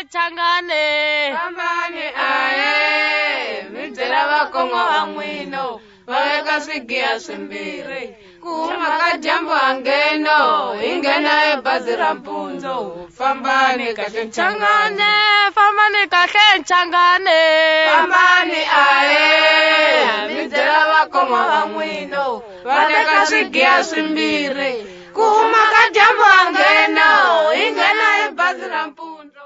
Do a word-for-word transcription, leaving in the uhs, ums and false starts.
changane fambani aye mi byela vakongwa va n'wino va veka swigiya swimbirhi ku huma ka dyambu hangeno hi nghena ebazi ra mpundzu fambani kahle changane fambani kahle changane fambani aye mi byela vakongwa va n'wino va veka swigiya swimbirhi ku huma ka dyambu hangeno hi nghena ebazi ra mpundzu